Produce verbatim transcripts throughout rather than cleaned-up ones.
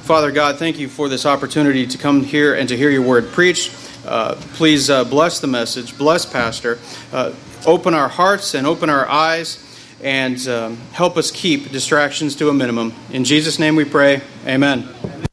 Father God, thank you for this opportunity to come here and to hear your word preached. Uh, please uh, bless the message, bless Pastor, uh, open our hearts and open our eyes, and um, help us keep distractions to a minimum. In Jesus' name we pray, amen.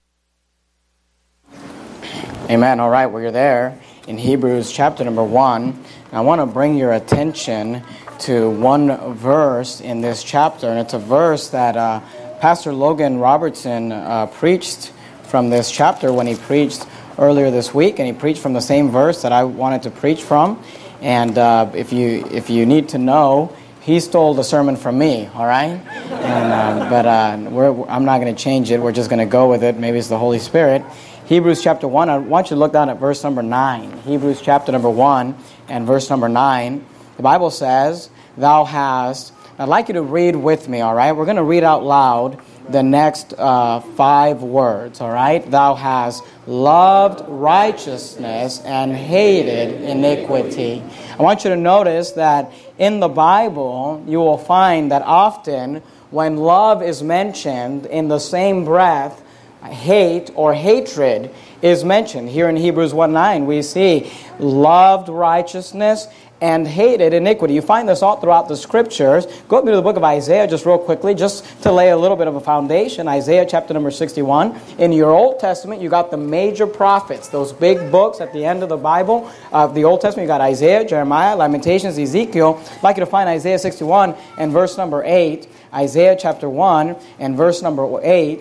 Amen. All right, well, you're there in Hebrews chapter number one. I want to bring your attention to one verse in this chapter, and it's a verse that uh, Pastor Logan Robertson uh, preached from this chapter when he preached earlier this week, and he preached from the same verse that I wanted to preach from. And uh, if you if you need to know, he stole the sermon from me. All right, and uh, but uh, we're, I'm not going to change it. We're just going to go with it. Maybe it's the Holy Spirit. Hebrews chapter one. I want you to look down at verse number nine. Hebrews chapter number one and verse number nine. The Bible says, "Thou hast." I'd like you to read with me, all right? We're going to read out loud the next uh, five words, all right? Thou hast loved righteousness and hated iniquity. I want you to notice that in the Bible, you will find that often when love is mentioned in the same breath, hate or hatred is mentioned. Here in Hebrews one nine, we see loved righteousness and hated iniquity. You find this all throughout the Scriptures. Go with me to the book of Isaiah just real quickly, just to lay a little bit of a foundation. Isaiah chapter number sixty-one. In your Old Testament, you got the major prophets, those big books at the end of the Bible. Of uh, the Old Testament, you got Isaiah, Jeremiah, Lamentations, Ezekiel. I'd like you to find Isaiah sixty-one and verse number eight. Isaiah chapter one and verse number eight.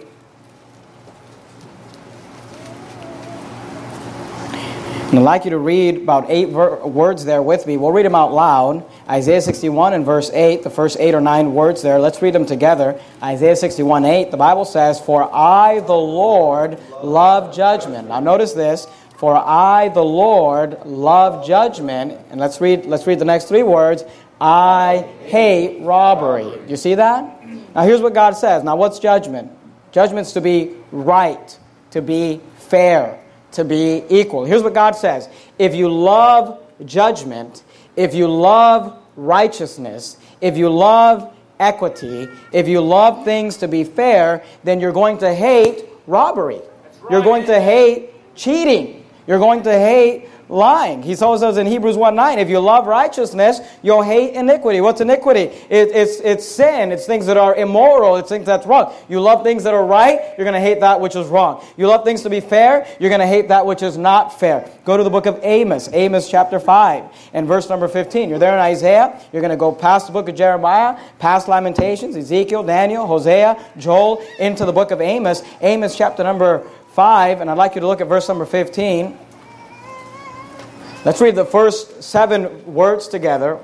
And I'd like you to read about eight ver- words there with me. We'll read them out loud. Isaiah sixty-one and verse eight, the first eight or nine words there. Let's read them together. Isaiah sixty-one eight, the Bible says, "For I, the Lord, love judgment." Now notice this. "For I, the Lord, love judgment." And let's read, let's read the next three words. "I hate robbery." Do you see that? Now here's what God says. Now what's judgment? Judgment's to be right, to be fair, to be equal. Here's what God says. If you love judgment, if you love righteousness, if you love equity, if you love things to be fair, then you're going to hate robbery. Right. You're going to hate cheating. You're going to hate lying. He also says in Hebrews one nine, if you love righteousness, you'll hate iniquity. What's iniquity? It, it's, it's sin. It's things that are immoral. It's things that's wrong. You love things that are right, you're going to hate that which is wrong. You love things to be fair, you're going to hate that which is not fair. Go to the book of Amos, Amos chapter five and verse number fifteen. You're there in Isaiah. You're going to go past the book of Jeremiah, past Lamentations, Ezekiel, Daniel, Hosea, Joel, into the book of Amos. Amos chapter number five, and I'd like you to look at verse number fifteen. Let's read the first seven words together.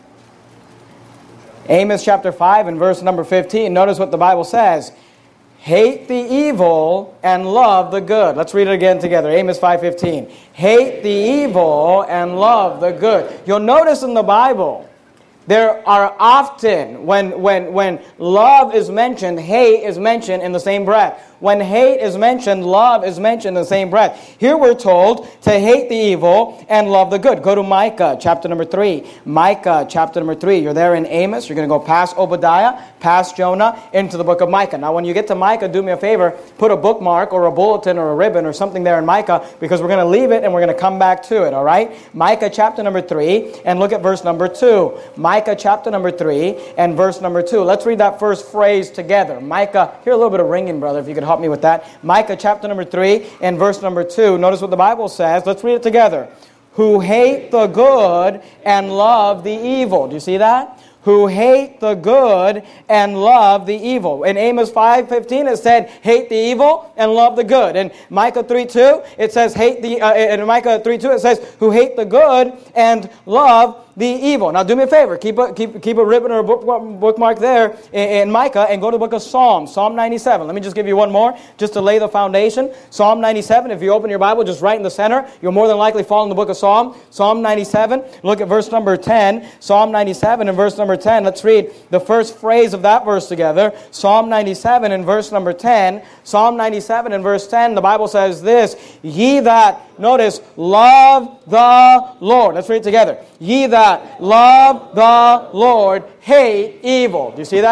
Amos chapter five and verse number fifteen. Notice what the Bible says. Hate the evil and love the good. Let's read it again together. Amos five fifteen. Hate the evil and love the good. You'll notice in the Bible, there are often, when, when, when love is mentioned, hate is mentioned in the same breath. When hate is mentioned, love is mentioned in the same breath. Here we're told to hate the evil and love the good. Go to Micah chapter number three. Micah chapter number three. You're there in Amos. You're going to go past Obadiah, past Jonah, into the book of Micah. Now when you get to Micah, do me a favor, put a bookmark or a bulletin or a ribbon or something there in Micah, because we're going to leave it and we're going to come back to it, all right? Micah chapter number three, and look at verse number two. Micah chapter number three and verse number two. Let's read that first phrase together. Micah, hear a little bit of ringing, brother, if you could help me with that. Micah chapter number three and verse number two. Notice what the Bible says. Let's read it together. Who hate the good and love the evil. Do you see that? Who hate the good and love the evil. In Amos five fifteen it said, hate the evil and love the good. In Micah three two it says, hate the. Uh, in Micah three two it says, who hate the good and love the evil. Now do me a favor, keep a keep keep a ribbon or a book, bookmark there in, in Micah, and go to the book of Psalms, Psalm ninety-seven. Let me just give you one more, just to lay the foundation. Psalm ninety-seven. If you open your Bible just right in the center, you'll more than likely fall in the book of Psalm. Psalm ninety-seven. Look at verse number ten. Psalm ninety-seven and verse number ten. Let's read the first phrase of that verse together. Psalm ninety-seven and verse number ten. Psalm ninety-seven and verse ten. The Bible says this: Ye that, notice, love the Lord. Let's read it together. Ye that love the Lord hate evil. Do you see that?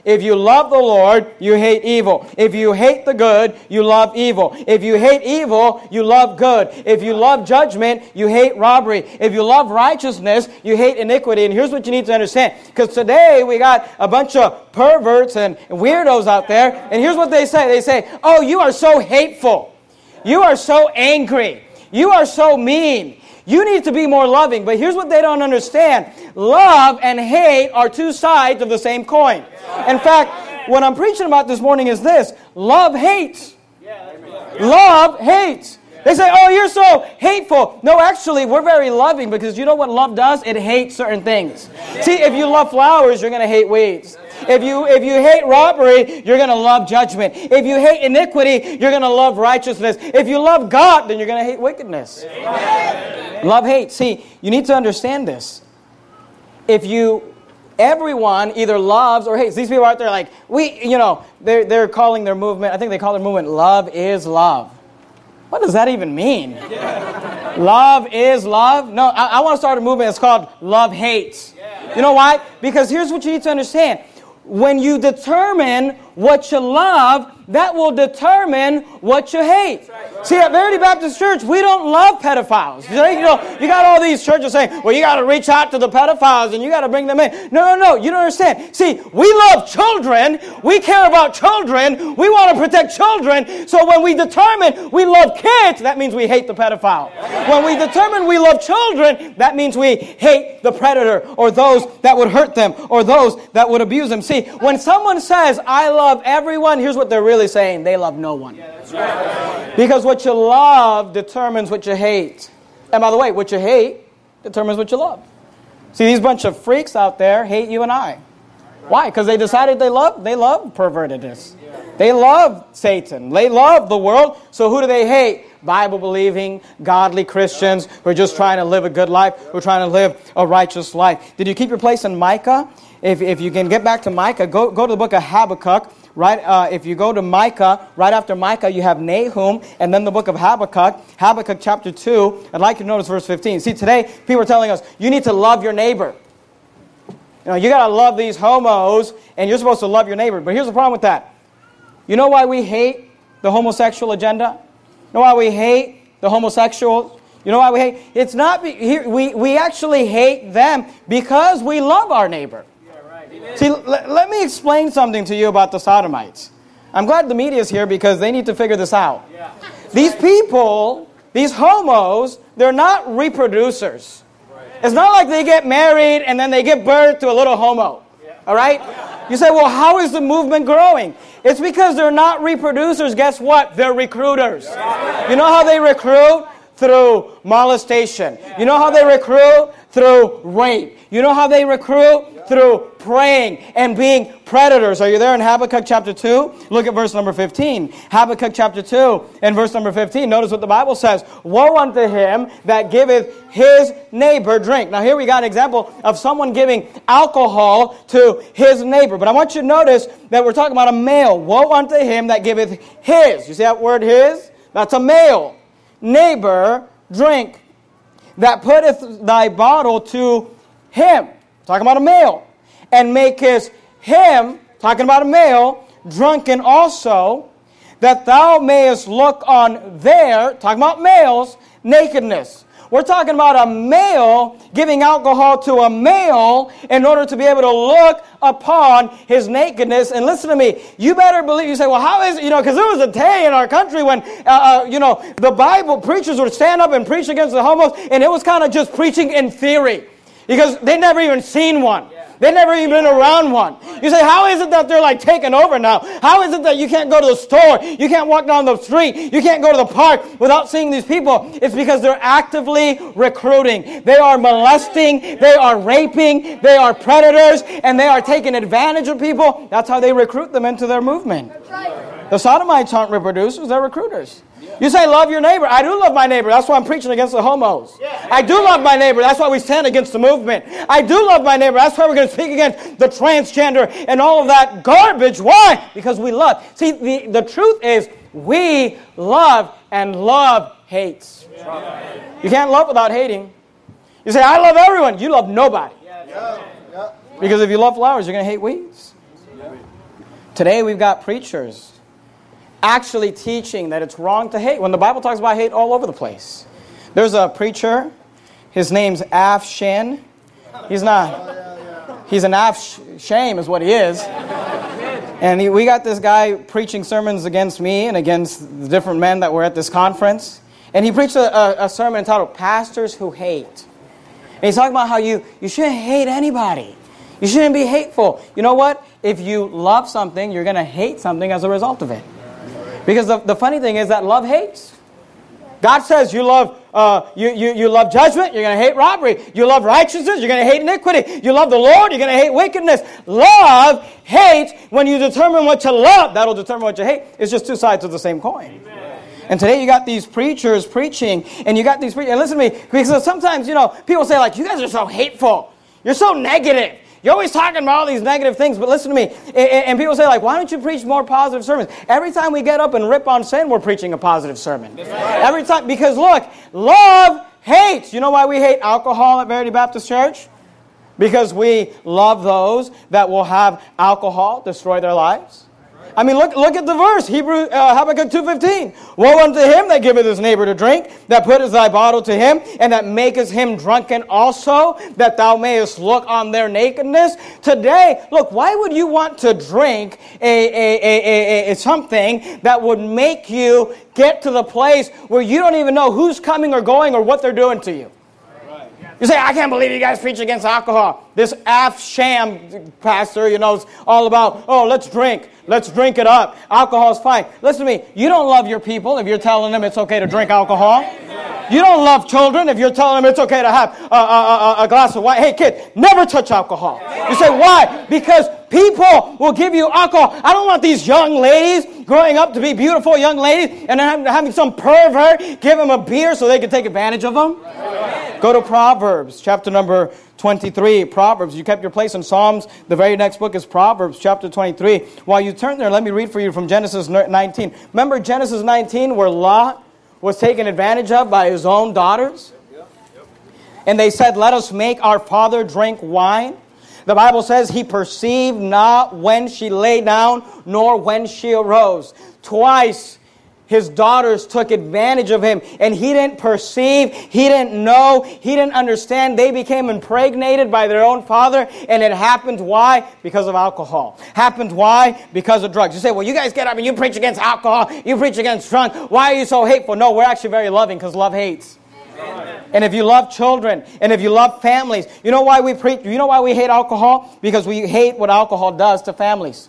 If you love the Lord, you hate evil. If you hate the good, you love evil. If you hate evil, you love good. If you love judgment, you hate robbery. If you love righteousness, you hate iniquity. And here's what you need to understand. Because today we got a bunch of perverts and weirdos out there. And here's what they say. They say, oh, you are so hateful. You are so angry. You are so mean. You need to be more loving. But here's what they don't understand. Love and hate are two sides of the same coin. In fact, what I'm preaching about this morning is this. Love hates. Love hates. They say, oh, you're so hateful. No, actually, we're very loving because you know what love does? It hates certain things. See, if you love flowers, you're going to hate weeds. If you if you hate robbery, you're going to love judgment. If you hate iniquity, you're going to love righteousness. If you love God, then you're going to hate wickedness. Amen. Love hates. See, you need to understand this. If you, everyone either loves or hates. These people out there like, we, you know, they're, they're calling their movement, I think they call their movement, love is love. What does that even mean? Yeah. Love is love? No, I, I want to start a movement. It's called Love Hates. Yeah. You know why? Because here's what you need to understand. When you determine what you love, that will determine what you hate. Right. See, at Verity Baptist Church, we don't love pedophiles. You know, you got all these churches saying, well, you got to reach out to the pedophiles and you got to bring them in. No, no, no. You don't understand. See, we love children. We care about children. We want to protect children. So when we determine we love kids, that means we hate the pedophile. When we determine we love children, that means we hate the predator or those that would hurt them or those that would abuse them. See, when someone says, I love everyone, here's what they're really saying. They love no one. Yeah, that's right. Because what you love determines what you hate. And by the way, what you hate determines what you love. See, these bunch of freaks out there hate you and I. Why? Because they decided they love, they love pervertedness. They love Satan. They love the world. So who do they hate? Bible-believing, godly Christians who are just trying to live a good life, who are trying to live a righteous life. Did you keep your place in Micah? If if you can get back to Micah, go, go to the book of Habakkuk. Right, uh, if you go to Micah, right after Micah, you have Nahum, and then the book of Habakkuk. Habakkuk chapter two, I'd like you to notice verse fifteen. See, today, people are telling us, you need to love your neighbor. You know, you got to love these homos, and you're supposed to love your neighbor. But here's the problem with that. You know why we hate the homosexual agenda? You know why we hate the homosexuals? You know why we hate? It's not, be, here, we, we actually hate them because we love our neighbor. See, l- let me explain something to you about the Sodomites. I'm glad the media is here because they need to figure this out. Yeah. These people, these homos, they're not reproducers. Right. It's not like they get married and then they give birth to a little homo. Yeah. All right? Yeah. You say, well, how is the movement growing? It's because they're not reproducers. Guess what? They're recruiters. Yeah. You know how they recruit? Through molestation. You know how they recruit? Through rape. You know how they recruit? Through praying and being predators. Are you there in Habakkuk chapter two? Look at verse number fifteen. Habakkuk chapter two and verse number fifteen. Notice what the Bible says. Woe unto him that giveth his neighbor drink. Now here we got an example of someone giving alcohol to his neighbor. But I want you to notice that we're talking about a male. Woe unto him that giveth his. You see that word his? That's a male. Neighbor drink. That putteth thy bottle to him. Talking about a male. And makest him, talking about a male, drunken also, that thou mayest look on their, talking about males, nakedness. We're talking about a male giving alcohol to a male in order to be able to look upon his nakedness. And listen to me, you better believe, you say, well, how is it, you know, because there was a day in our country when, uh, uh, you know, the Bible preachers would stand up and preach against the homos, and it was kind of just preaching in theory. Because they'd never even seen one. They've never even been around one. You say, how is it that they're like taking over now? How is it that you can't go to the store? You can't walk down the street. You can't go to the park without seeing these people. It's because they're actively recruiting. They are molesting. They are raping. They are predators. And they are taking advantage of people. That's how they recruit them into their movement. That's right. The Sodomites aren't reproducers. They're recruiters. You say love your neighbor. I do love my neighbor. That's why I'm preaching against the homos. Yeah. I do love my neighbor. That's why we stand against the movement. I do love my neighbor. That's why we're going to speak against the transgender and all of that garbage. Why? Because we love. See, the, the truth is we love and love hates. Yeah. You can't love without hating. You say, I love everyone. You love nobody. Yeah. Yeah. Because if you love flowers, you're going to hate weeds. Today we've got preachers actually teaching that it's wrong to hate, when the Bible talks about hate all over the place. There's a preacher, his name's Af Shin. He's not, he's an Af Shame is what he is. And he, we got this guy preaching sermons against me and against the different men that were at this conference. And he preached a, a, a sermon entitled, Pastors Who Hate. And he's talking about how you, you shouldn't hate anybody. You shouldn't be hateful. You know what? If you love something, you're going to hate something as a result of it. Because the, the funny thing is that love hates. God says you love uh, you, you, you love judgment, you're going to hate robbery. You love righteousness, you're going to hate iniquity. You love the Lord, you're going to hate wickedness. Love hates. When you determine what you love, that'll determine what you hate. It's just two sides of the same coin. Amen. And today you got these preachers preaching, and you got these preachers, and listen to me, because sometimes, you know, people say like, you guys are so hateful. You're so negative. You're always talking about all these negative things, but listen to me. And people say, like, why don't you preach more positive sermons? Every time we get up and rip on sin, we're preaching a positive sermon. Right. Every time, because look, love hates. You know why we hate alcohol at Verity Baptist Church? Because we love those that will have alcohol destroy their lives. I mean, look look at the verse, Hebrew, uh, Habakkuk two fifteen. Woe unto him that giveth his neighbor to drink, that putteth thy bottle to him, and that maketh him drunken also, that thou mayest look on their nakedness. Today, look, why would you want to drink a, a, a, a, a something that would make you get to the place where you don't even know who's coming or going or what they're doing to you? You say, I can't believe you guys preach against alcohol. This Af Sham pastor, you know, is all about, oh, let's drink. Let's drink it up. Alcohol's fine. Listen to me. You don't love your people if you're telling them it's okay to drink alcohol. You don't love children if you're telling them it's okay to have a, a, a, a glass of wine. Hey, kid, never touch alcohol. You say, why? Because people will give you alcohol. I don't want these young ladies growing up to be beautiful young ladies and then having some pervert give them a beer so they can take advantage of them. Go to Proverbs, chapter number twenty-three. Proverbs. You kept your place in Psalms. The very next book is Proverbs, chapter twenty-three. While you turn there, let me read for you from Genesis nineteen. Remember Genesis nineteen where Lot was taken advantage of by his own daughters? And they said, let us make our father drink wine. The Bible says he perceived not when she lay down, nor when she arose. Twice his daughters took advantage of him, and he didn't perceive, he didn't know, he didn't understand. They became impregnated by their own father, and it happened why? Because of alcohol. Happened why? Because of drugs. You say, well, you guys get up and you preach against alcohol, you preach against drunk. Why are you so hateful? No, we're actually very loving because love hates. Amen. And if you love children, and if you love families, you know why we preach, you know why we hate alcohol? Because we hate what alcohol does to families.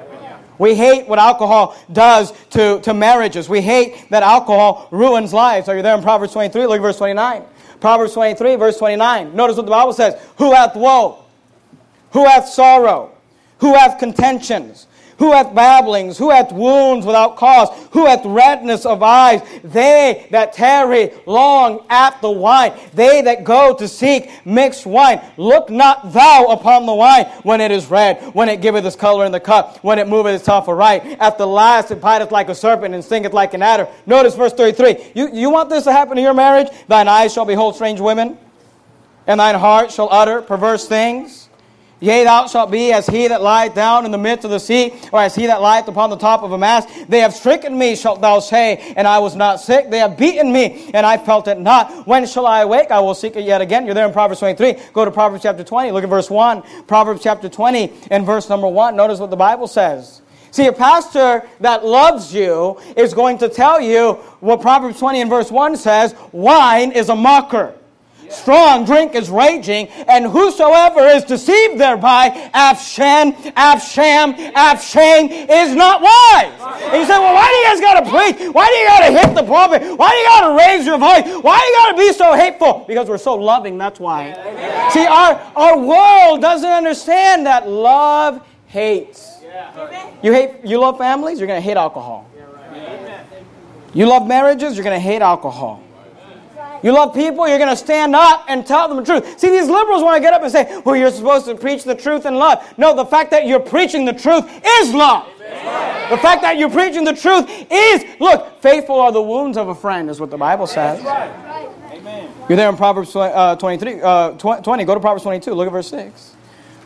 We hate what alcohol does to, to marriages. We hate that alcohol ruins lives. Are you there in Proverbs twenty-three? Look at verse twenty-nine. Proverbs twenty-three, verse twenty-nine. Notice what the Bible says. Who hath woe? Who hath sorrow? Who hath contentions? Who hath babblings? Who hath wounds without cause? Who hath redness of eyes? They that tarry long at the wine. They that go to seek mixed wine. Look not thou upon the wine when it is red, when it giveth its color in the cup, when it moveth itself aright. At the last it biteth like a serpent and stingeth like an adder. Notice verse thirty-three. You, you want this to happen in your marriage? Thine eyes shall behold strange women, and thine heart shall utter perverse things. Yea, thou shalt be as he that lieth down in the midst of the sea, or as he that lieth upon the top of a mast. They have stricken me, shalt thou say, and I was not sick. They have beaten me, and I felt it not. When shall I awake? I will seek it yet again. You're there in Proverbs twenty-three. Go to Proverbs chapter twenty. Look at verse one. Proverbs chapter twenty and verse number one. Notice what the Bible says. See, a pastor that loves you is going to tell you what Proverbs twenty and verse one says. Wine is a mocker. Strong drink is raging, and whosoever is deceived thereby, Af-Shem, Af-Sham, Af-Shame, is not wise. And you say, well, why do you guys got to preach? Why do you got to hit the pulpit? Why do you got to raise your voice? Why do you got to be so hateful? Because we're so loving, that's why. Yeah. See, our, our world doesn't understand that love hates. Yeah. You hate, you love families, you're going to hate alcohol. Yeah, right. You love marriages, you're going to hate alcohol. You love people, you're going to stand up and tell them the truth. See, these liberals want to get up and say, well, you're supposed to preach the truth in love. No, the fact that you're preaching the truth is love. Amen. The fact that you're preaching the truth is, look, faithful are the wounds of a friend, is what the Bible says. That's right. Amen. You're there in Proverbs uh, twenty-three, uh, twenty. Go to Proverbs twenty-two. Look at verse six.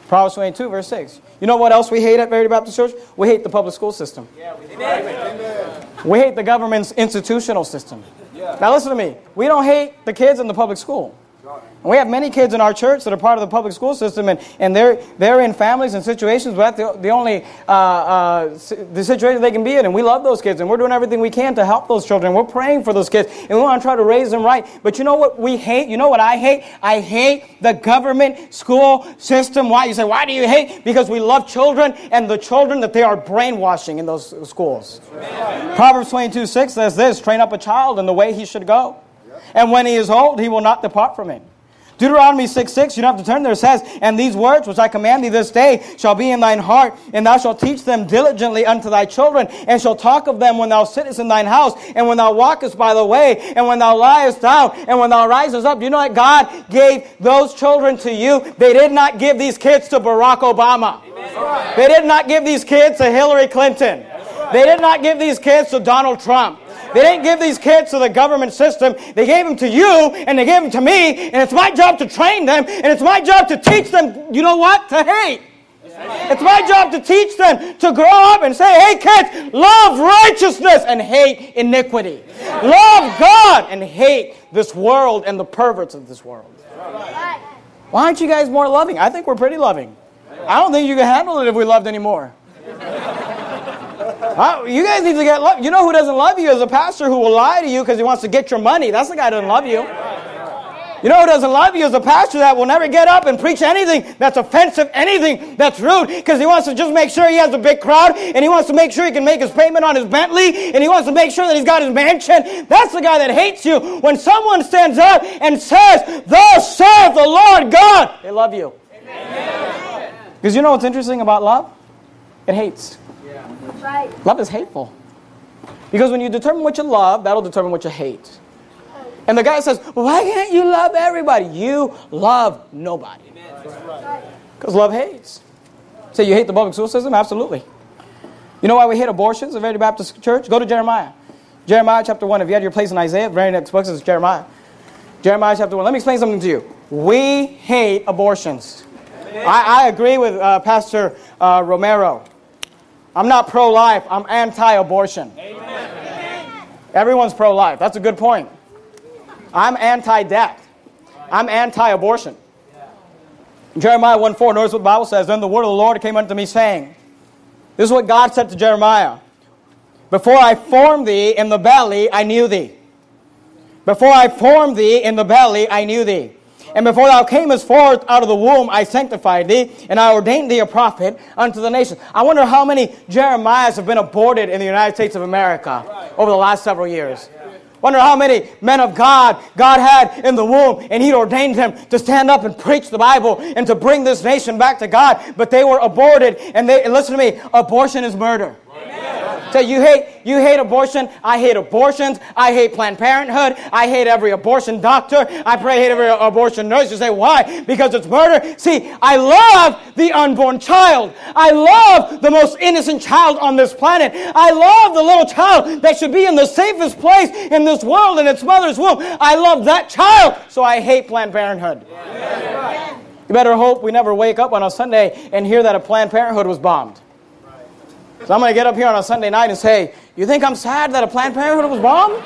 Proverbs twenty-two, verse six. You know what else we hate at Verity Baptist Church? We hate the public school system. Yeah, we, Amen. we hate the government's institutional system. Yeah. Now listen to me. We don't hate the kids in the public school. And we have many kids in our church that are part of the public school system, and, and they're they're in families and situations where that's the, the only uh, uh, the situation they can be in. And we love those kids, and we're doing everything we can to help those children. We're praying for those kids, and we want to try to raise them right. But you know what we hate? You know what I hate? I hate the government school system. Why? You say, why do you hate? Because we love children, and the children that they are brainwashing in those schools. Right. Proverbs twenty-two six says this, train up a child in the way he should go. And when he is old, he will not depart from it. Deuteronomy six six, you don't have to turn there, it says, and these words which I command thee this day shall be in thine heart, and thou shalt teach them diligently unto thy children, and shalt talk of them when thou sittest in thine house, and when thou walkest by the way, and when thou liest down, and when thou risest up. Do you know that God gave those children to you? They did not give these kids to Barack Obama. Amen. They did not give these kids to Hillary Clinton. They did not give these kids to Donald Trump. They didn't give these kids to the government system. They gave them to you, and they gave them to me, and it's my job to train them, and it's my job to teach them, you know what, to hate. It's my job to teach them to grow up and say, hey kids, love righteousness and hate iniquity. Love God and hate this world and the perverts of this world. Why aren't you guys more loving? I think we're pretty loving. I don't think you can handle it if we loved anymore. Uh, you guys need to get love. You know who doesn't love you is a pastor who will lie to you because he wants to get your money. That's the guy who doesn't love you. You know who doesn't love you is a pastor that will never get up and preach anything that's offensive, anything that's rude, because he wants to just make sure he has a big crowd, and he wants to make sure he can make his payment on his Bentley, and he wants to make sure that he's got his mansion. That's the guy that hates you. When someone stands up and says, thus saith the Lord God, they love you. Because you know what's interesting about love? It hates. Right. Love is hateful. Because when you determine what you love, that'll determine what you hate. And the guy says, well, why can't you love everybody? You love nobody. Because love hates. Say you hate the public school system? Absolutely. You know why we hate abortions at Verity Baptist Church? Go to Jeremiah. Jeremiah chapter one. If you had your place in Isaiah, the very next book is Jeremiah. Jeremiah chapter one. Let me explain something to you. We hate abortions. I, I agree with uh, Pastor uh, Romero. I'm not pro-life. I'm anti-abortion. Amen. Everyone's pro-life. That's a good point. I'm anti-death. I'm anti-abortion. Jeremiah one four, notice what the Bible says. Then the word of the Lord came unto me, saying, this is what God said to Jeremiah. Before I formed thee in the belly, I knew thee. Before I formed thee in the belly, I knew thee. And before thou camest forth out of the womb, I sanctified thee, and I ordained thee a prophet unto the nations. I wonder how many Jeremiahs have been aborted in the United States of America over the last several years. Wonder how many men of God God had in the womb, and He ordained them to stand up and preach the Bible and to bring this nation back to God. But they were aborted, and they, listen to me, abortion is murder. So you hate you hate abortion. I hate abortions. I hate Planned Parenthood. I hate every abortion doctor. I pray hate every abortion nurse. You say, why? Because it's murder. See, I love the unborn child. I love the most innocent child on this planet. I love the little child that should be in the safest place in this world in its mother's womb. I love that child. So I hate Planned Parenthood. Yeah. You better hope we never wake up on a Sunday and hear that a Planned Parenthood was bombed. So I'm going to get up here on a Sunday night and say, you think I'm sad that a Planned Parenthood was bombed?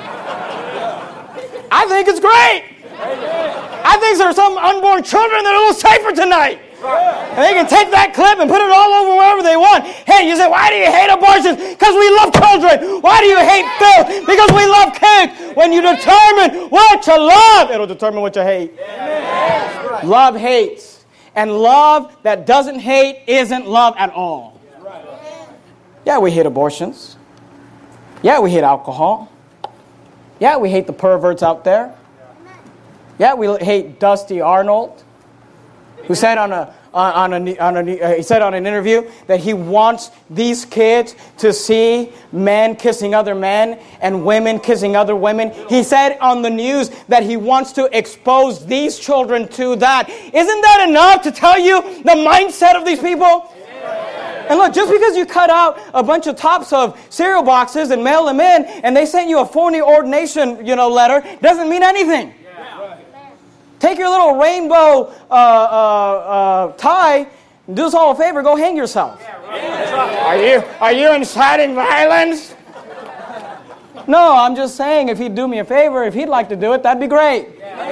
I think it's great. I think there's some unborn children that are a little safer tonight. And they can take that clip and put it all over wherever they want. Hey, you say, why do you hate abortions? Because we love children. Why do you hate filth? Because we love kids. When you determine what you love, it'll determine what you hate. Love hates. And love that doesn't hate isn't love at all. Yeah, we hate abortions. Yeah, we hate alcohol. Yeah, we hate the perverts out there. Yeah, we hate Dusty Arnold, who said on a on a on a uh, he said on an interview that he wants these kids to see men kissing other men and women kissing other women. He said on the news that he wants to expose these children to that. Isn't that enough to tell you the mindset of these people? And look, just because you cut out a bunch of tops of cereal boxes and mail them in, and they sent you a phony ordination, you know, letter, doesn't mean anything. Yeah. Take your little rainbow uh, uh, uh, tie Do us all a favor, go hang yourself. Are you, are you inciting violence? No, I'm just saying if he'd do me a favor, if he'd like to do it, that'd be great.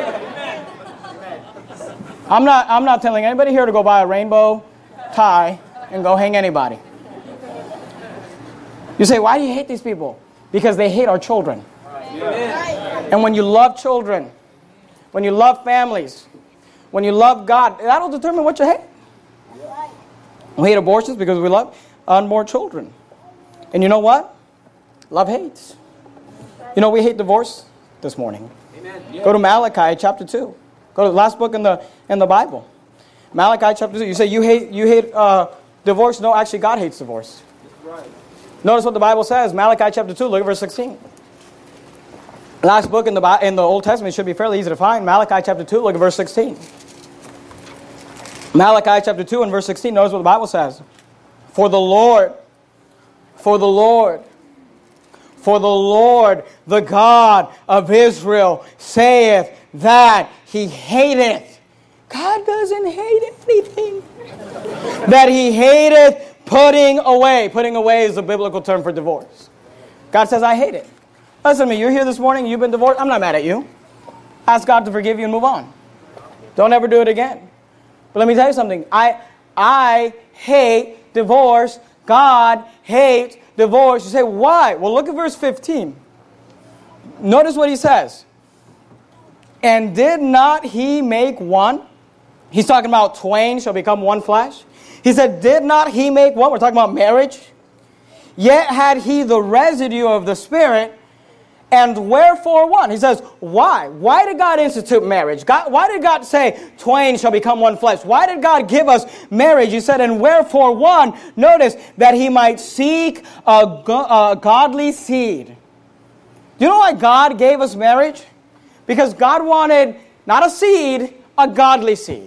I'm not, I'm not telling anybody here to go buy a rainbow tie and go hang anybody. You say, why do you hate these people? Because they hate our children. And when you love children, when you love families, when you love God, that'll determine what you hate. We hate abortions because we love unborn children. And you know what? Love hates. You know, we hate divorce this morning. Amen. Go to Malachi chapter two. Go to the last book in the in the Bible. Malachi chapter two. You say you hate you hate uh, divorce. No, actually, God hates divorce. Right. Notice what the Bible says. Malachi chapter two. Look at verse sixteen. Last book in the in the Old Testament should be fairly easy to find. Malachi chapter two. Look at verse sixteen. Malachi chapter two and verse sixteen. Notice what the Bible says. For the Lord, for the Lord. For the Lord, the God of Israel, saith that he hateth. God doesn't hate anything. That he hateth putting away. Putting away is a biblical term for divorce. God says, I hate it. Listen to me, you're here this morning, you've been divorced. I'm not mad at you. Ask God to forgive you and move on. Don't ever do it again. But let me tell you something. I, I hate divorce. God hates divorce. You say, why? Well, look at verse fifteen. Notice what he says. And did not he make one? He's talking about twain shall become one flesh. He said, did not he make one? We're talking about marriage. Yet had he the residue of the Spirit, and wherefore one? He says, why? Why did God institute marriage? God, why did God say, twain shall become one flesh? Why did God give us marriage? He said, and wherefore one? Notice, that he might seek a, go- a godly seed. Do you know why God gave us marriage? Because God wanted, not a seed, a godly seed.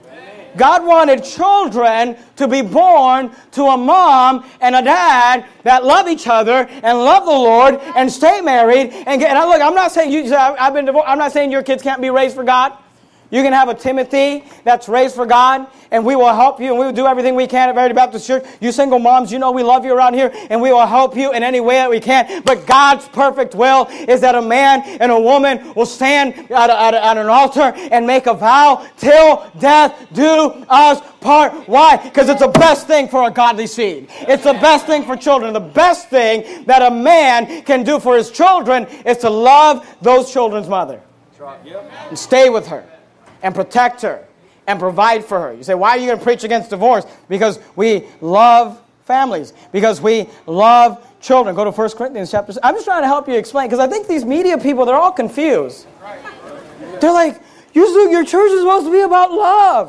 God wanted children to be born to a mom and a dad that love each other and love the Lord and stay married. And, get, and I, look, I'm not saying you. I've been divorced. I'm not saying your kids can't be raised for God. You can have a Timothy that's raised for God, and we will help you, and we will do everything we can at Verity Baptist Church. You single moms, you know we love you around here, and we will help you in any way that we can. But God's perfect will is that a man and a woman will stand at, a, at, a, at an altar and make a vow till death do us part. Why? Because it's the best thing for a godly seed. It's the best thing for children. The best thing that a man can do for his children is to love those children's mother and stay with her and protect her, and provide for her. You say, why are you going to preach against divorce? Because we love families. Because we love children. Go to First Corinthians chapter six. I'm just trying to help you explain, because I think these media people, they're all confused. They're like, you, your church is supposed to be about love.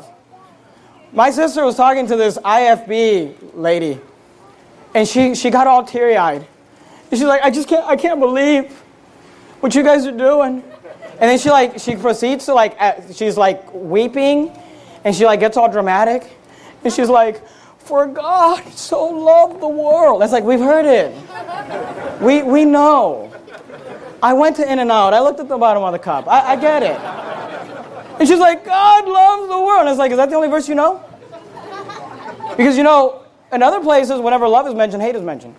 My sister was talking to this I F B lady, and she, she got all teary-eyed. And she's like, I just can't, I can't believe what you guys are doing. And then she like she proceeds to like uh, she's like weeping, and she like gets all dramatic, and she's like, "For God so loved the world." That's like, we've heard it. We we know. I went to In-N-Out. I looked at the bottom of the cup. I, I get it. And she's like, "God loves the world." And I was like, "Is that the only verse you know?" Because you know, in other places, whenever love is mentioned, hate is mentioned.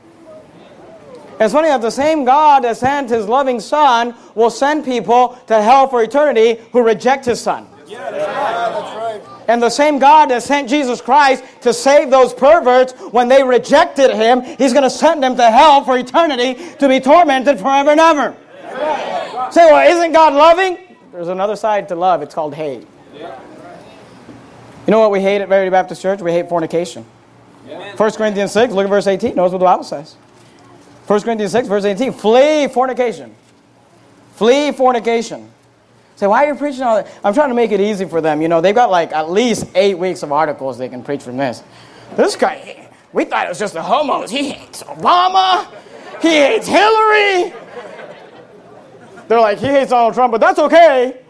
It's funny that the same God that sent His loving Son will send people to hell for eternity who reject His Son. Yeah, that's right. That's right. And the same God that sent Jesus Christ to save those perverts when they rejected Him, He's going to send them to hell for eternity to be tormented forever and ever. Right. Say, well, isn't God loving? There's another side to love. It's called hate. Yeah. You know what we hate at Verity Baptist Church? We hate fornication. Yeah. First Corinthians six, look at verse eighteen. Notice what the Bible says. First Corinthians six, verse eighteen. Flee fornication. Flee fornication. Say, why are you preaching all that? I'm trying to make it easy for them. You know, they've got like at least eight weeks of articles they can preach from this. This guy, we thought it was just the homos. He hates Obama. He hates Hillary. They're like, he hates Donald Trump, but that's okay.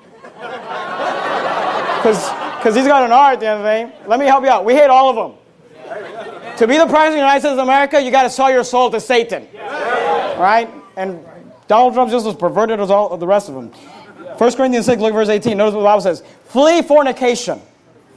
Because he's got an R at the end of the day. Let me help you out. We hate all of them. To be the president of the United States of America, you got to sell your soul to Satan. Right? And Donald Trump's just as perverted as all of the rest of them. First Corinthians six, look at verse eighteen. Notice what the Bible says. Flee fornication.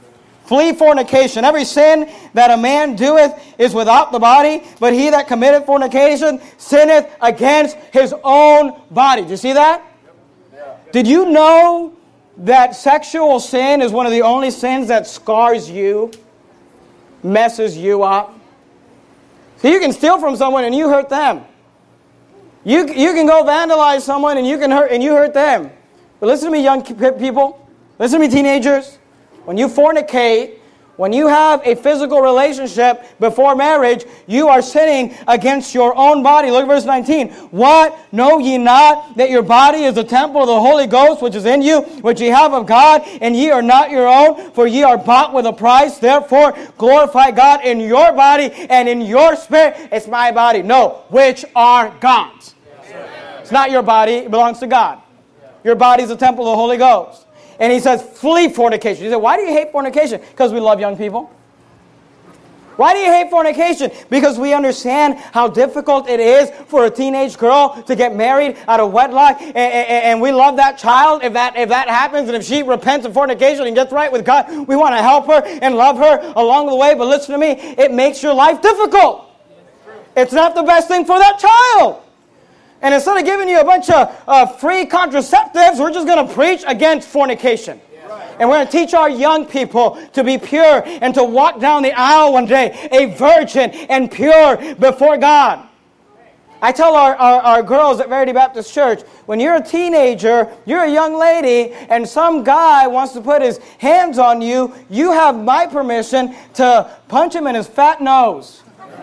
Flee fornication. Every sin that a man doeth is without the body, but he that committeth fornication sinneth against his own body. Do you see that? Did you know that sexual sin is one of the only sins that scars you, messes you up? So you can steal from someone and you hurt them. You, you can go vandalize someone and you can hurt and you hurt them. But listen to me, young people. Listen to me, teenagers. When you fornicate, when you have a physical relationship before marriage, you are sinning against your own body. Look at verse nineteen. What? Know ye not that your body is the temple of the Holy Ghost, which is in you, which ye have of God, and ye are not your own, for ye are bought with a price. Therefore, glorify God in your body and in your spirit. It's my body. No, which are God's. It's not your body. It belongs to God. Your body is the temple of the Holy Ghost. And he says, flee fornication. You say, why do you hate fornication? Because we love young people. Why do you hate fornication? Because we understand how difficult it is for a teenage girl to get married out of wedlock. And, and, and we love that child. If that, if that happens and if she repents of fornication and gets right with God, we want to help her and love her along the way. But listen to me, it makes your life difficult. It's not the best thing for that child. And instead of giving you a bunch of uh, free contraceptives, we're just going to preach against fornication. Yeah. Right. And we're going to teach our young people to be pure and to walk down the aisle one day, a virgin and pure before God. I tell our, our, our girls at Verity Baptist Church, when you're a teenager, you're a young lady, and some guy wants to put his hands on you, you have my permission to punch him in his fat nose.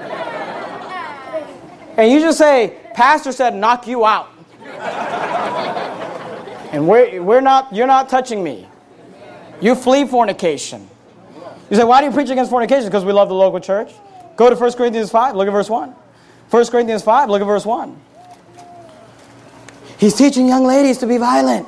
And you just say, Pastor said, knock you out. And we're, we're not, you're not touching me. You flee fornication. You say, why do you preach against fornication? Because we love the local church. Go to First Corinthians five, look at verse one. First Corinthians five, look at verse one. He's teaching young ladies to be violent.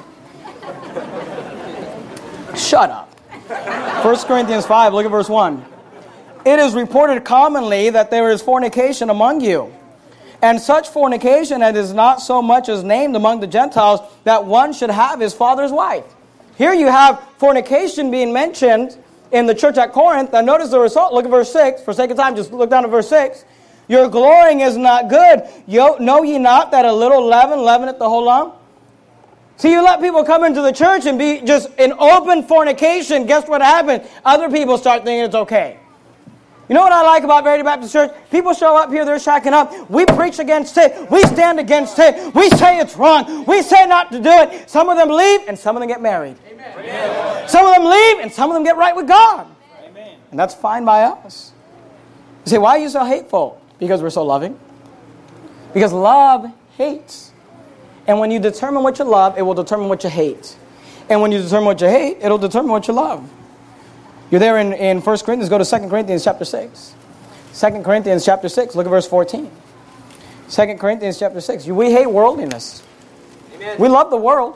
Shut up. First Corinthians five, look at verse one. It is reported commonly that there is fornication among you. And such fornication that is not so much as named among the Gentiles, that one should have his father's wife. Here you have fornication being mentioned in the church at Corinth. And notice the result. Look at verse six. For sake of time, just look down at verse six. Your glorying is not good. Yo, know ye not that a little leaven leaveneth the whole lump? See, you let people come into the church and be just in open fornication. Guess what happens? Other people start thinking it's okay. You know what I like about Verity Baptist Church? People show up here, they're shacking up. We preach against it. We stand against it. We say it's wrong. We say not to do it. Some of them leave and some of them get married. Amen. Some of them leave and some of them get right with God. Amen. And that's fine by us. You say, why are you so hateful? Because we're so loving. Because love hates. And when you determine what you love, it will determine what you hate. And when you determine what you hate, it'll determine what you love. You're there in, in First Corinthians. Go to Second Corinthians chapter six. Second Corinthians chapter six. Look at verse fourteen. Second Corinthians chapter six. We hate worldliness. Amen. We love the world.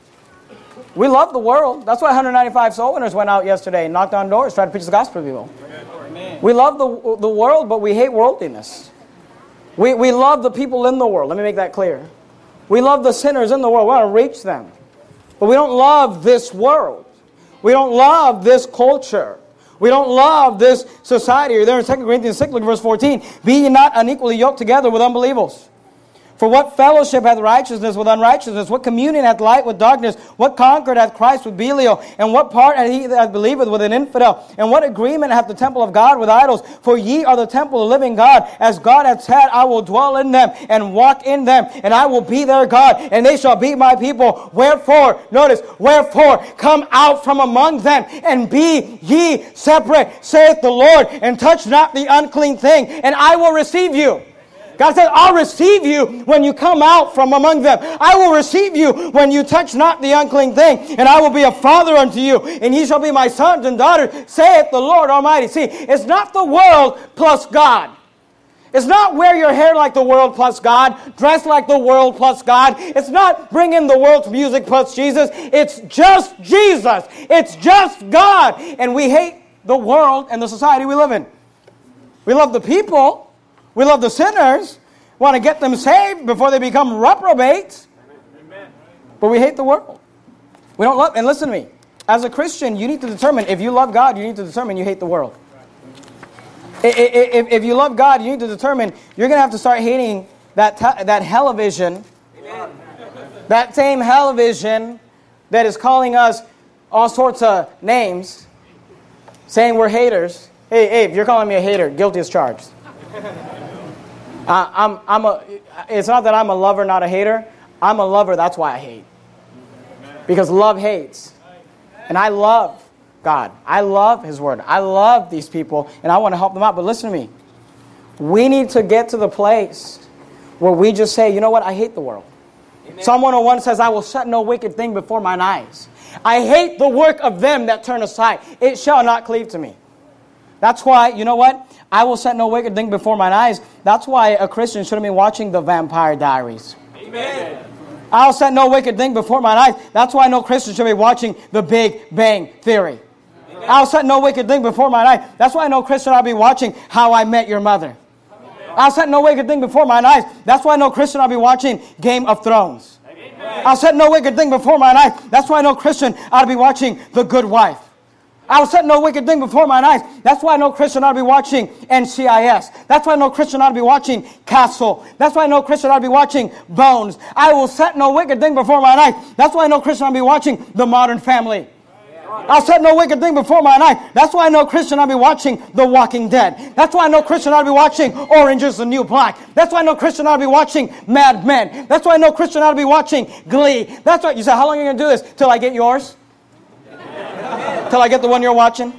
We love the world. That's why one hundred ninety-five soul winners went out yesterday and knocked on doors, tried to preach the gospel to people. Amen. We love the, the world, but we hate worldliness. We, we love the people in the world. Let me make that clear. We love the sinners in the world. We want to reach them. But we don't love this world. We don't love this culture. We don't love this society. You're there in Second Corinthians six, look at verse fourteen. Be ye not unequally yoked together with unbelievers. For what fellowship hath righteousness with unrighteousness? What communion hath light with darkness? What concord hath Christ with Belial? And what part hath he that believeth with an infidel? And what agreement hath the temple of God with idols? For ye are the temple of the living God. As God hath said, I will dwell in them and walk in them, and I will be their God, and they shall be my people. Wherefore, notice, wherefore, come out from among them, and be ye separate, saith the Lord, and touch not the unclean thing, and I will receive you. God said, I'll receive you when you come out from among them. I will receive you when you touch not the unclean thing. And I will be a father unto you. And ye shall be my sons and daughters, saith the Lord Almighty. See, it's not the world plus God. It's not wear your hair like the world plus God, dress like the world plus God. It's not bring in the world's music plus Jesus. It's just Jesus. It's just God. And we hate the world and the society we live in. We love the people. We love the sinners, want to get them saved before they become reprobates. Amen. But we hate the world. We don't love, and listen to me. as a Christian, you need to determine, if you love God, you need to determine you hate the world. If, if you love God, you need to determine you're going to have to start hating that, te- that hell-o-vision, that same hell-o-vision that is calling us all sorts of names, saying we're haters. Hey, hey, if you're calling me a hater, guilty as charged. Uh, I'm, I'm a, it's not that I'm a lover, not a hater. I'm a lover, that's why I hate. Because love hates. And I love God. I love His Word. I love these people, and I want to help them out. But listen to me. We need to get to the place where we just say, you know what, I hate the world. Amen. Psalm one oh one says, I will set no wicked thing before mine eyes. I hate the work of them that turn aside. It shall not cleave to me. That's why, you know what? I will set no wicked thing before mine eyes. That's why a Christian shouldn't be watching the Vampire Diaries. Amen. I'll set no wicked thing before mine eyes. That's why no Christian should be watching the Big Bang Theory. Amen. I'll set no wicked thing before mine eyes. That's why no Christian I'll be watching How I Met Your Mother. Amen. I'll set no wicked thing before mine eyes. That's why no Christian I'll be watching Game of Thrones. Amen. I'll set no wicked thing before mine eyes. That's why no Christian I'll be watching The Good Wife. I'll set no wicked thing before mine eyes. That's why no Christian ought to be watching N C I S. That's why no Christian ought to be watching Castle. That's why no Christian ought to be watching Bones. I will set no wicked thing before mine eyes. That's why no Christian ought to be watching The Modern Family. I'll set no wicked thing before mine eyes. That's why no Christian ought to be watching The Walking Dead. That's why no Christian ought to be watching Orange is the New Black. That's why no Christian ought to be watching Mad Men. That's why no Christian ought to be watching Glee. That's why you say, how long are you going to do this? Till I get yours? Till I get the one you're watching?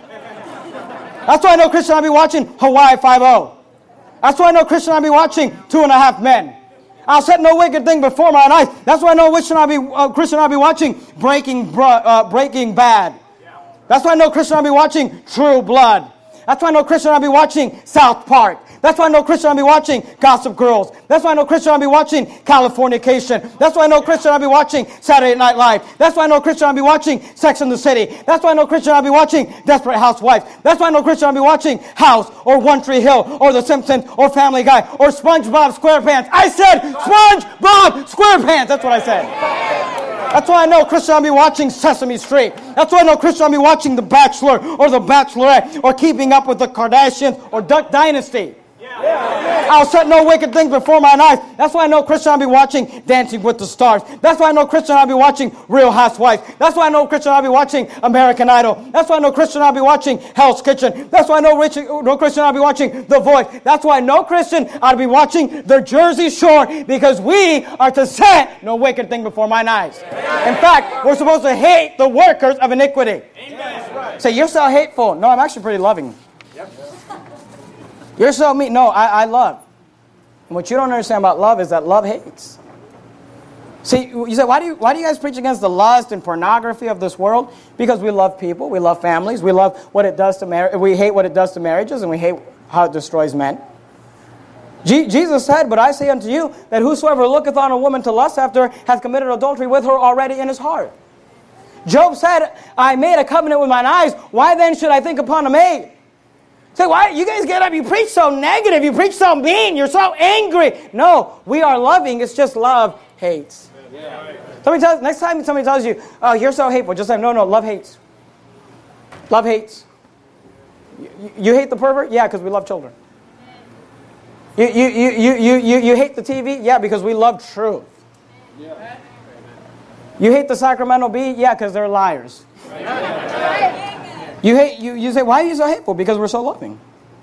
That's why I know Christian I'll be watching Hawaii Five-O. That's why I know Christian I'll be watching Two and a Half Men. I'll set no wicked thing before my eyes. That's why I know Christian I'll be, uh, Christian I'll be watching Breaking, uh, Breaking Bad. That's why I know Christian I'll be watching True Blood. That's why I know Christian I'll be watching South Park. That's why I know Christian I'll be watching Gossip Girls. That's why I know Christian I'll be watching Californication. That's why I know Christian I'll be watching Saturday Night Live. That's why I know Christian I'll be watching Sex and the City. That's why I know Christian I'll be watching Desperate Housewives. That's why I know Christian I'll be watching House or One Tree Hill or The Simpsons or Family Guy or SpongeBob SquarePants. I said SpongeBob SquarePants. That's what I said. That's why I know Christian I'll be watching Sesame Street. That's why I know Christian I'll be watching The Bachelor or The Bachelorette or Keeping Up with the Kardashians or Duck Dynasty. Yeah. I'll set no wicked thing before my eyes. That's why I know Christian I'll be watching Dancing with the Stars. That's why I know Christian I'll be watching Real Housewives. That's why I know Christian I'll be watching American Idol. That's why I know Christian I'll be watching Hell's Kitchen. That's why I know Rich, no Christian I'll be watching The Voice. That's why no Christian I'll be watching The Jersey Shore, because we are to set no wicked thing before mine eyes. In fact, we're supposed to hate the workers of iniquity. Amen. Say, you're so hateful. No, I'm actually pretty loving. You're so mean. No, I, I love. And what you don't understand about love is that love hates. See, you say, why do you why do you guys preach against the lust and pornography of this world? Because we love people, we love families, we love what it does to marriage. We hate what it does to marriages, and we hate how it destroys men. Je- Jesus said, "But I say unto you that whosoever looketh on a woman to lust after hath committed adultery with her already in his heart." Job said, "I made a covenant with mine eyes. Why then should I think upon a maid?" Say, why you guys get up? You preach so negative. You preach so mean. You're so angry. No, we are loving. It's just love hates. Yeah. Somebody tells, next time somebody tells you, "Oh, you're so hateful," just say, "No, no, love hates. Love hates." You, you hate the pervert? Yeah, because we love children. You you you you you you you hate the T V? Yeah, because we love truth. Yeah. You hate the Sacramento Bee? Yeah, because they're liars. You hate you, you say, why are you so hateful? Because we're so loving.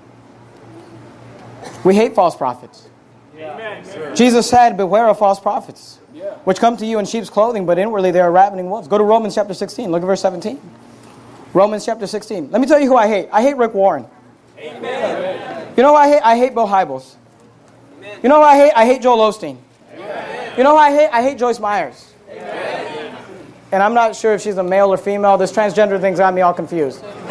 We hate false prophets. Yeah. Jesus said, beware of false prophets, yeah, which come to you in sheep's clothing, but inwardly they are ravening wolves. Go to Romans chapter sixteen. Look at verse seventeen. Romans chapter sixteen. Let me tell you who I hate. I hate Rick Warren. Amen. You know who I hate? I hate Bill Hybels. Amen. You know who I hate? I hate Joel Osteen. Amen. You know who I hate? I hate Joyce Myers. Amen. And I'm not sure if she's a male or female. This transgender thing's got me all confused. You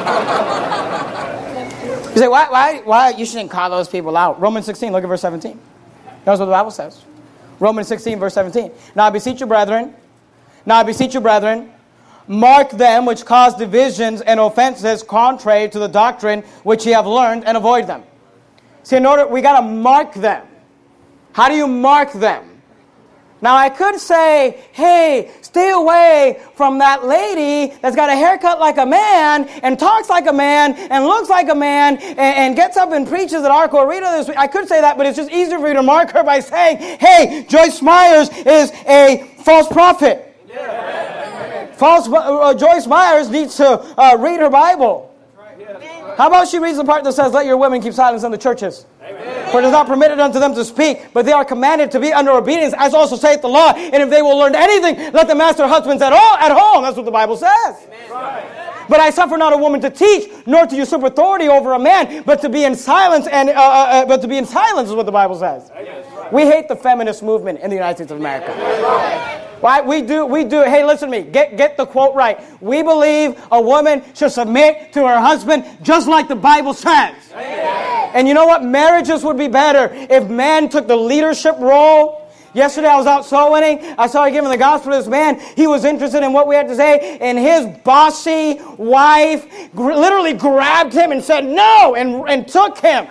say, why, why, why? You shouldn't call those people out. Romans sixteen, look at verse seventeen. That's what the Bible says. Romans sixteen, verse seventeen. Now I beseech you, brethren. Now I beseech you, brethren. Mark them which cause divisions and offenses contrary to the doctrine which ye have learned, and avoid them. See, in order, we got to mark them. How do you mark them? Now, I could say, hey, stay away from that lady that's got a haircut like a man and talks like a man and looks like a man and, and gets up and preaches at Arco Arena this week. I could say that, but it's just easier for you to mark her by saying, hey, Joyce Myers is a false prophet. Yeah. False, uh, Joyce Myers needs to uh, read her Bible. How about she reads the part that says, let your women keep silence in the churches? Amen. For it is not permitted unto them to speak, but they are commanded to be under obedience, as also saith the law. And if they will learn anything, let them ask their husbands at all at home. That's what the Bible says. Right. But I suffer not a woman to teach, nor to usurp authority over a man, but to be in silence. And uh, uh, but to be in silence is what the Bible says. Right. We hate the feminist movement in the United States of America. Right. Right? We do, we do. Hey, listen to me. Get, get the quote right. We believe a woman should submit to her husband just like the Bible says. Amen. And you know what? Marriages would be better if men took the leadership role. Yesterday I was out soul winning. I started giving the gospel to this man. He was interested in what we had to say. And his bossy wife gr- literally grabbed him and said no and, and took him.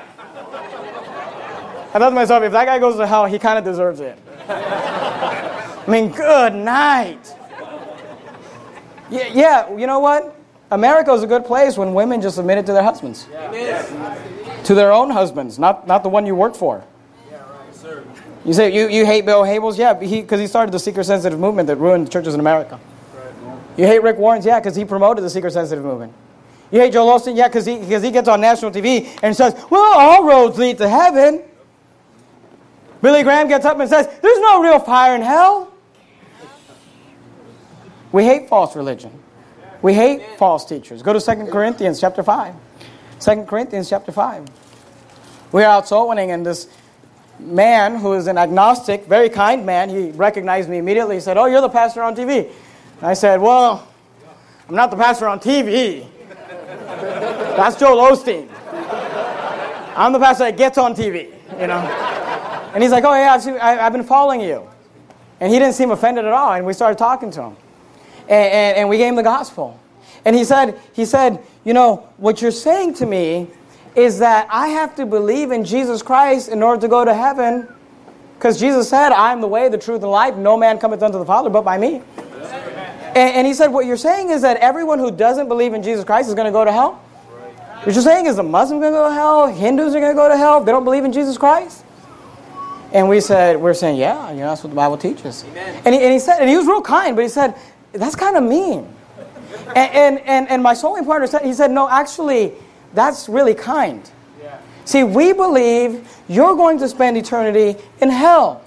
I thought to myself, if that guy goes to hell, he kind of deserves it. I mean, good night. Yeah, yeah, you know what? America is a good place when women just submit it to their husbands. Yeah. To their own husbands, not, not the one you work for. Yeah, right, sir. You say, you, you hate Bill Hybels? Yeah, because he, he started the seeker-sensitive movement that ruined churches in America. Right, yeah. You hate Rick Warren? Yeah, because he promoted the seeker-sensitive movement. You hate Joel Osteen? Yeah, because he, because he gets on national T V and says, well, all roads lead to heaven. Billy Graham gets up and says, there's no real fire in hell. We hate false religion. We hate false teachers. Go to Second Corinthians chapter five. Second Corinthians chapter five. We are out soul winning, and this man who is an agnostic, very kind man, he recognized me immediately. He said, oh, you're the pastor on T V. And I said, well, I'm not the pastor on T V. That's Joel Osteen. I'm the pastor that gets on T V, you know. And he's like, oh, yeah, I've, seen, I, I've been following you. And he didn't seem offended at all, and we started talking to him. And, and, and we gave him the gospel. And he said, he said, you know, what you're saying to me is that I have to believe in Jesus Christ in order to go to heaven. Because Jesus said, I am the way, the truth, and the life. No man cometh unto the Father but by me. And, and he said, what you're saying is that everyone who doesn't believe in Jesus Christ is going to go to hell? What you're saying is the Muslims are going to go to hell? Hindus are going to go to hell if they don't believe in Jesus Christ? And we said, we're saying, yeah, you know, that's what the Bible teaches. And he, and he said, and he was real kind, but he said, that's kind of mean. And, and, and, and my soul partner said, he said, no, actually, that's really kind. Yeah. See, we believe you're going to spend eternity in hell.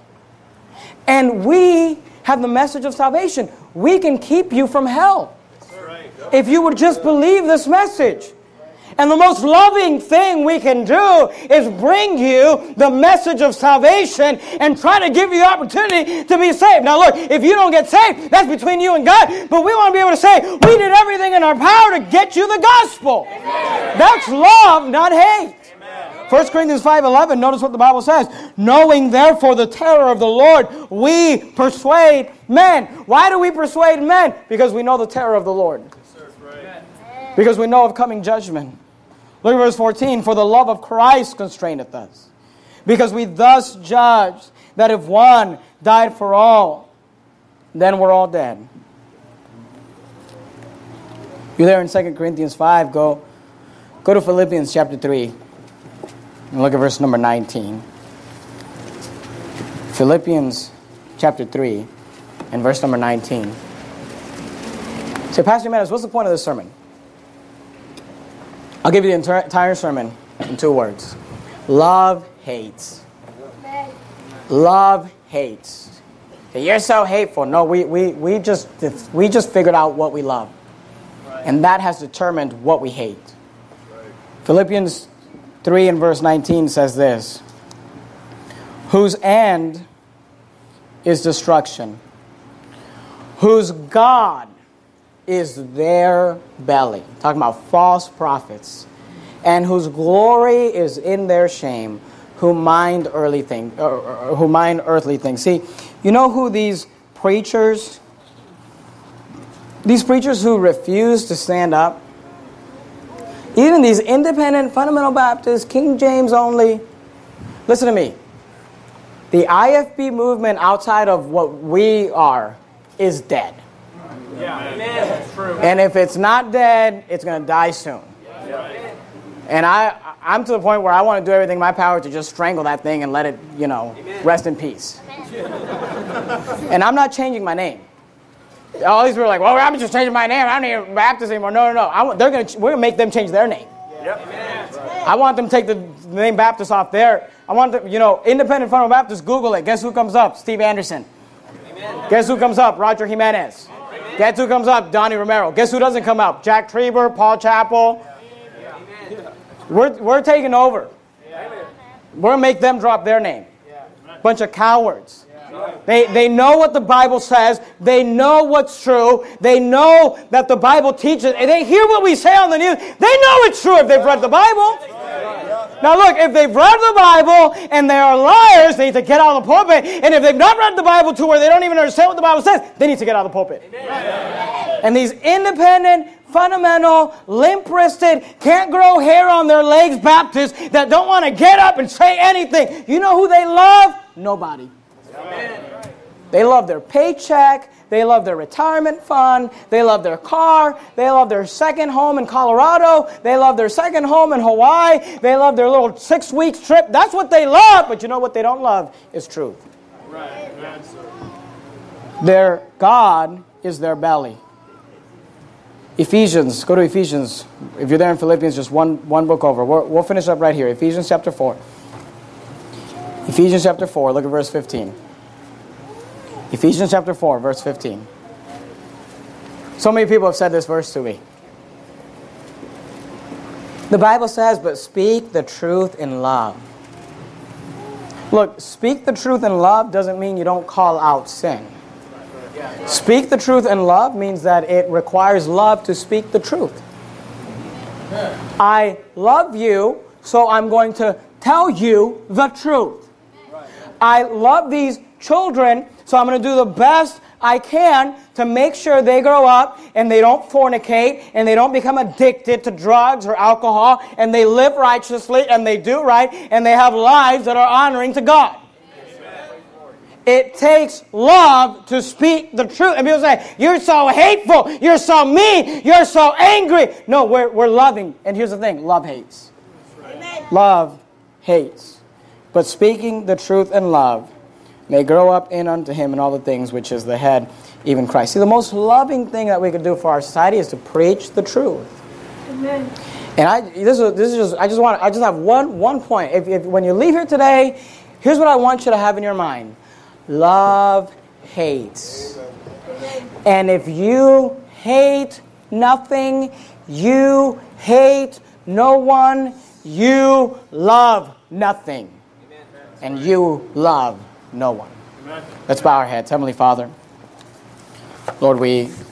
And we have the message of salvation. We can keep you from hell. Right. If you would just believe this message. And the most loving thing we can do is bring you the message of salvation and try to give you the opportunity to be saved. Now look, if you don't get saved, that's between you and God. But we want to be able to say, we did everything in our power to get you the gospel. Amen. That's love, not hate. Amen. First Corinthians five eleven, notice what the Bible says. Knowing therefore the terror of the Lord, we persuade men. Why do we persuade men? Because we know the terror of the Lord. Because we know of coming judgment. Look at verse fourteen. For the love of Christ constraineth us. Because we thus judge that if one died for all, then we're all dead. You're there in Second Corinthians five. Go, go to Philippians chapter three. And look at verse number nineteen. Philippians chapter three and verse number nineteen. Say, Pastor Manis, what's the point of this sermon? I'll give you the entire sermon in two words. Love hates. Love hates. You're so hateful. No, we, we, we, just, we just figured out what we love. And that has determined what we hate. Philippians three and verse nineteen says this. Whose end is destruction. Whose God is their belly. Talking about false prophets. And whose glory is in their shame, who mind earthly things, uh, who mind earthly things. See, you know who these preachers, these preachers who refuse to stand up, even these independent fundamental Baptists, King James only, listen to me. The I F B movement outside of what we are is dead. Yeah, amen. That's true. And if it's not dead, it's going to die soon. And I, I'm to the point where I want to do everything in my power to just strangle that thing and let it, you know, Amen. Rest in peace. And I'm not changing my name. All these people are like, well, I'm just changing my name. I don't need Baptist anymore. No, no, no. I want, they're gonna, we're going to make them change their name. Yep. I want them to take the name Baptist off there. I want them, you know, Independent Fundamental Baptist, Google it. Guess who comes up? Steve Anderson. Amen. Guess who comes up? Roger Jimenez. Amen. Guess who comes up? Donnie Romero. Guess who doesn't come up? Jack Trieber, Paul Chappell. Amen. We're, we're taking over. We're going to make them drop their name. Bunch of cowards. They, they know what the Bible says. They know what's true. They know that the Bible teaches. And they hear what we say on the news. They know it's true if they've read the Bible. Now look, if they've read the Bible and they are liars, they need to get out of the pulpit. And if they've not read the Bible to where they don't even understand what the Bible says, they need to get out of the pulpit. Amen. And these independent, fundamental, limp-wristed, can't grow hair on their legs Baptists that don't want to get up and say anything. You know who they love? Nobody. Amen. They love their paycheck. They love their retirement fund. They love their car. They love their second home in Colorado. They love their second home in Hawaii. They love their little six weeks trip. That's what they love. But you know what they don't love is truth. Right. Their God is their belly. Ephesians. Go to Ephesians. If you're there in Philippians, just one, one book over. We'll, we'll finish up right here. Ephesians chapter four. Ephesians chapter four. Look at verse fifteen. Ephesians chapter four, verse fifteen. So many people have said this verse to me. The Bible says, but speak the truth in love. Look, speak the truth in love doesn't mean you don't call out sin. Speak the truth in love means that it requires love to speak the truth. I love you, so I'm going to tell you the truth. I love these children, so I'm going to do the best I can to make sure they grow up and they don't fornicate and they don't become addicted to drugs or alcohol and they live righteously and they do right and they have lives that are honoring to God. Amen. It takes love to speak the truth. And people say, you're so hateful, you're so mean, you're so angry. No, we're, we're loving. And here's the thing, love hates. Amen. Love hates. But speaking the truth in love may grow up in unto him in all the things which is the head, even Christ. See, the most loving thing that we could do for our society is to preach the truth. Amen. And I this is this is just I just want I just have one one point. If, if when you leave here today, here's what I want you to have in your mind: love hates. Amen. And if you hate nothing, you hate no one, you love nothing, and you love no one. Amen. Let's bow our heads. Heavenly Father, Lord, we